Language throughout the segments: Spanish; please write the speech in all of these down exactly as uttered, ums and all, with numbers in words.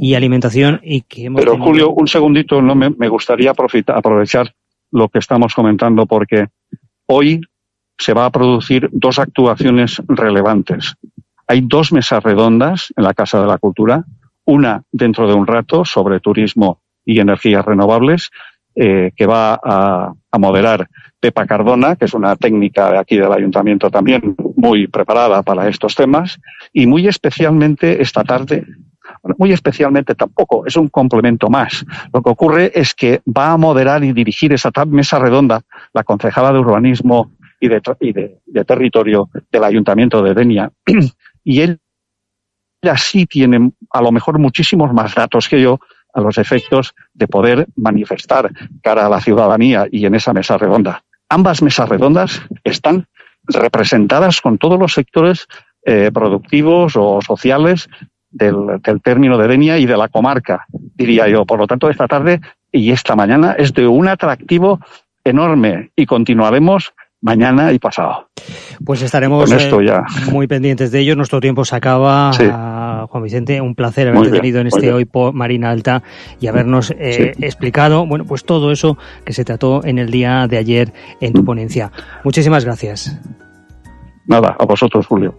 y alimentación y que hemos Pero tenido... Julio, un segundito, no me, me gustaría aprovechar, aprovechar lo que estamos comentando, porque hoy se va a producir dos actuaciones relevantes. Hay dos mesas redondas en la Casa de la Cultura, una dentro de un rato sobre turismo y energías renovables, eh, que va a, a moderar Pepa Cardona, que es una técnica de aquí del Ayuntamiento también muy preparada para estos temas, y muy especialmente esta tarde, muy especialmente tampoco, es un complemento más. Lo que ocurre es que va a moderar y dirigir esa mesa redonda la concejala de Urbanismo y de, y de, de Territorio del Ayuntamiento de Denia, y él ella sí tiene a lo mejor muchísimos más datos que yo a los efectos de poder manifestar cara a la ciudadanía y en esa mesa redonda. Ambas mesas redondas están representadas con todos los sectores eh, productivos o sociales del, del término de Denia y de la comarca, diría yo. Por lo tanto, esta tarde y esta mañana es de un atractivo enorme y continuaremos mañana y pasado. Pues estaremos Con esto eh, ya. muy pendientes de ello. Nuestro tiempo se acaba. Sí. Uh, Juan Vicente, un placer haberte Muy bien, tenido en muy este bien. Hoy por Marina Alta y habernos eh, Sí. explicado, bueno, pues todo eso que se trató en el día de ayer en tu ponencia. Muchísimas gracias. Nada, a vosotros, Julio.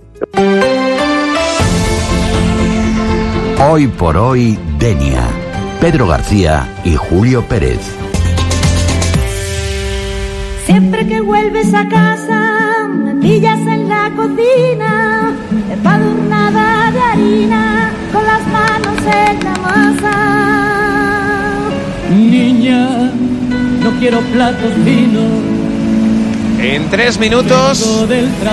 Hoy por hoy, Denia. Pedro García y Julio Pérez. Siempre que vuelves a casa, me pillas en la cocina, empadurnada de harina, con las manos en la masa. Niña, no quiero platos finos. En tres minutos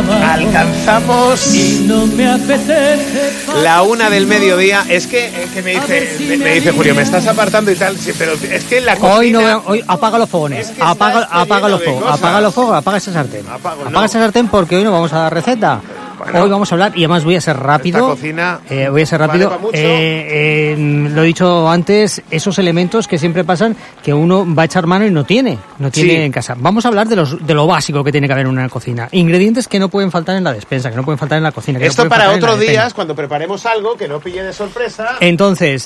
alcanzamos y no me apetece la una del mediodía. Es que, es que me dice me, me dice Julio, me estás apartando y tal, sí, pero es que en la cocina... Hoy no, hoy apaga los fogones, es que apaga, está apaga los lleno de fuegos, cosas. apaga los fuegos, apaga esa sartén, Apago, apaga no. esa sartén porque hoy no vamos a dar receta. Bueno, hoy vamos a hablar y además voy a ser rápido. Esta cocina eh, voy a ser vale rápido. pa' mucho. Eh, eh, lo he dicho antes, esos elementos que siempre pasan que uno va a echar mano y no tiene, no tiene Sí. en casa. Vamos a hablar de los de lo básico que tiene que haber en una cocina. Ingredientes que no pueden faltar en la despensa, que no pueden faltar en la cocina. Que Esto no pueden para faltar en la otros despensa. días, cuando preparemos algo que no pille de sorpresa. Entonces,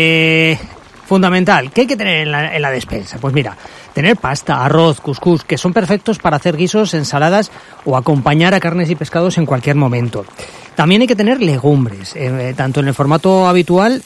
eh, fundamental, ¿qué hay que tener en la, en la despensa? Pues mira, tener pasta, arroz, cuscús, que son perfectos para hacer guisos, ensaladas o acompañar a carnes y pescados en cualquier momento. También hay que tener legumbres, eh, tanto en el formato habitual,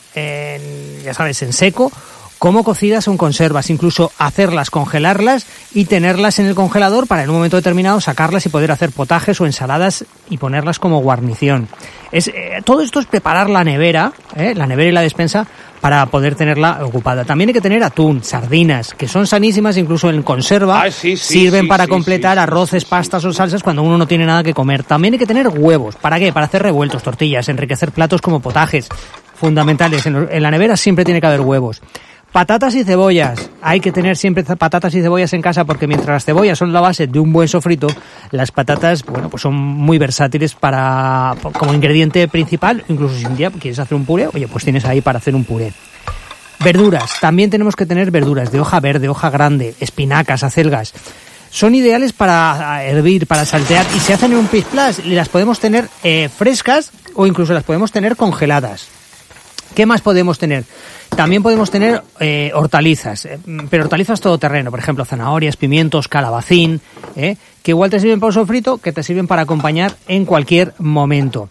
en, ya sabes, en seco, como cocidas o en conservas, incluso hacerlas, congelarlas y tenerlas en el congelador para en un momento determinado sacarlas y poder hacer potajes o ensaladas y ponerlas como guarnición. Es, eh, todo esto es preparar la nevera, eh, la nevera y la despensa para poder tenerla ocupada. También hay que tener atún, sardinas, que son sanísimas incluso en conserva, Ah, sí, sí, sirven sí, para sí, completar sí, sí, arroces, sí, sí, pastas sí. o salsas cuando uno no tiene nada que comer. También hay que tener huevos. ¿Para qué? Para hacer revueltos, tortillas, enriquecer platos como potajes. Fundamentales. En, en la nevera siempre tiene que haber huevos. Patatas y cebollas. Hay que tener siempre patatas y cebollas en casa porque mientras las cebollas son la base de un buen sofrito, las patatas, bueno, pues son muy versátiles para como ingrediente principal. Incluso si un día quieres hacer un puré, oye, pues tienes ahí para hacer un puré. Verduras. También tenemos que tener verduras de hoja verde, hoja grande, espinacas, acelgas. Son ideales para hervir, para saltear y se hacen en un pisplas y las podemos tener eh, frescas o incluso las podemos tener congeladas. ¿Qué más podemos tener? También podemos tener eh, hortalizas, eh, pero hortalizas todoterreno, por ejemplo, zanahorias, pimientos, calabacín, eh, que igual te sirven para un sofrito, que te sirven para acompañar en cualquier momento.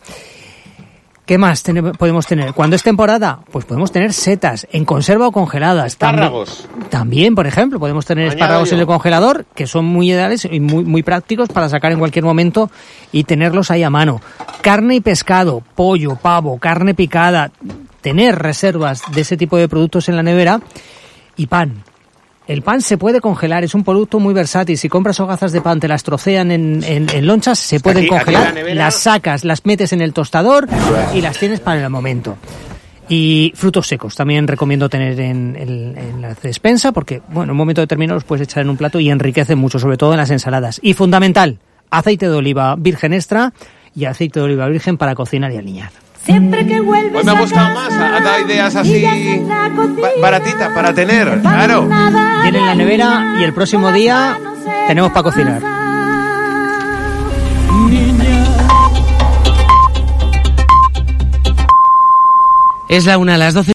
¿Qué más ten- podemos tener? Cuando es temporada, pues podemos tener setas en conserva o congeladas. Espárragos. También, también, por ejemplo, podemos tener Añado espárragos yo. en el congelador, que son muy ideales y muy, muy prácticos para sacar en cualquier momento y tenerlos ahí a mano. Carne y pescado, pollo, pavo, carne picada, tener reservas de ese tipo de productos en la nevera y pan. El pan se puede congelar, es un producto muy versátil. Si compras hogazas de pan, te las trocean en, en, en lonchas, se pueden Aquí- aquí en la congelar, nevera- las sacas, las metes en el tostador y las tienes para el momento. Y frutos secos también recomiendo tener en, en, en la despensa porque, bueno, en un momento determinado los puedes echar en un plato y enriquecen mucho, sobre todo en las ensaladas. Y fundamental, aceite de oliva virgen extra y aceite de oliva virgen para cocinar y aliñar. Siempre que vuelves Hoy me ha a gustado casa, más, ha ha dado ideas así pillas en la cocina, ba- baratitas para tener, claro. empadurnada Tienen la de nevera harina, y el próximo con las día manos en tenemos la para cocinar. masa. niña. Es la una a las doce.